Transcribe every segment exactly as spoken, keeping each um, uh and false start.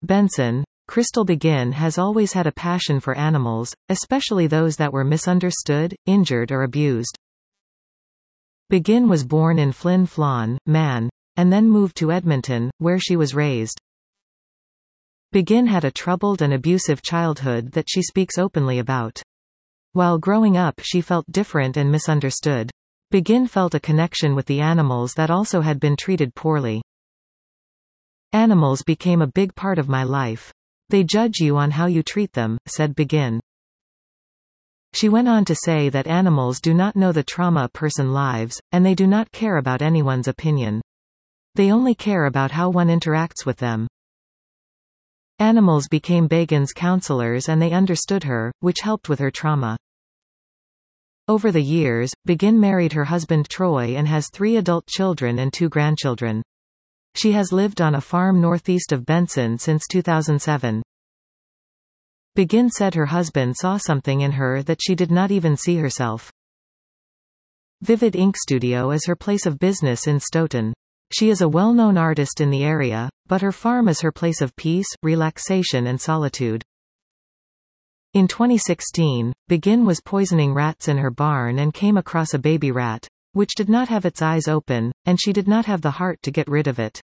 Benson, Crystal Begin has always had a passion for animals, especially those that were misunderstood, injured or abused. Begin was born in Flin Flon, Man, and then moved to Edmonton, where she was raised. Begin had a troubled and abusive childhood that she speaks openly about. While growing up, she felt different and misunderstood. Begin felt a connection with the animals that also had been treated poorly. Animals became a big part of my life. They judge you on how you treat them, said Begin. She went on to say that animals do not know the trauma a person lives, and they do not care about anyone's opinion. They only care about how one interacts with them. Animals became Begin's counselors and they understood her, which helped with her trauma. Over the years, Begin married her husband Troy and has three adult children and two grandchildren. She has lived on a farm northeast of Benson since two thousand seven. Begin said her husband saw something in her that she did not even see herself. Vivid Ink Studio is her place of business in Stoughton. She is a well-known artist in the area, but her farm is her place of peace, relaxation and solitude. In twenty sixteen, Begin was poisoning rats in her barn and came across a baby rat, which did not have its eyes open, and she did not have the heart to get rid of it.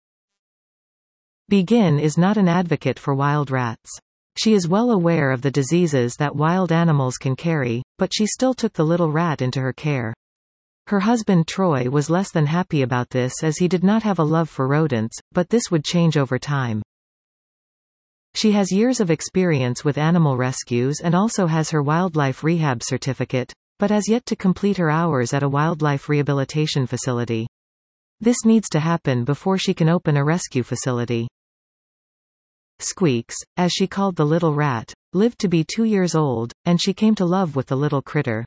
Begin is not an advocate for wild rats. She is well aware of the diseases that wild animals can carry, but she still took the little rat into her care. Her husband Troy was less than happy about this as he did not have a love for rodents, but this would change over time. She has years of experience with animal rescues and also has her wildlife rehab certificate, but has yet to complete her hours at a wildlife rehabilitation facility. This needs to happen before she can open a rescue facility. Squeaks, as she called the little rat, lived to be two years old, and she came to love with the little critter.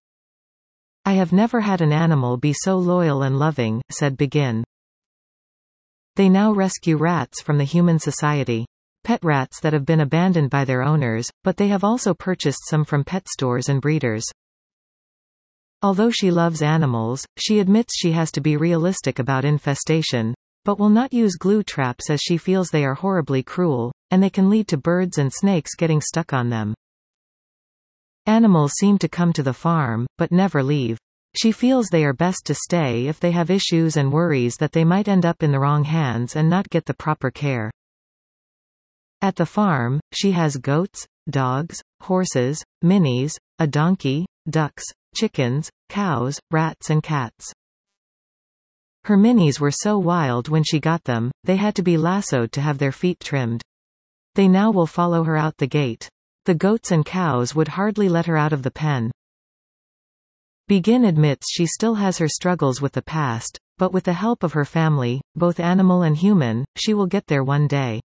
I have never had an animal be so loyal and loving, said Begin. They now rescue rats from the Human Society. Pet rats that have been abandoned by their owners, but they have also purchased some from pet stores and breeders. Although she loves animals, she admits she has to be realistic about infestation, but will not use glue traps as she feels they are horribly cruel, and they can lead to birds and snakes getting stuck on them. Animals seem to come to the farm, but never leave. She feels they are best to stay if they have issues and worries that they might end up in the wrong hands and not get the proper care. At the farm, she has goats, dogs, horses, minis, a donkey, ducks, chickens, cows, rats and cats. Her minis were so wild when she got them, they had to be lassoed to have their feet trimmed. They now will follow her out the gate. The goats and cows would hardly let her out of the pen. Begin admits she still has her struggles with the past, but with the help of her family, both animal and human, she will get there one day.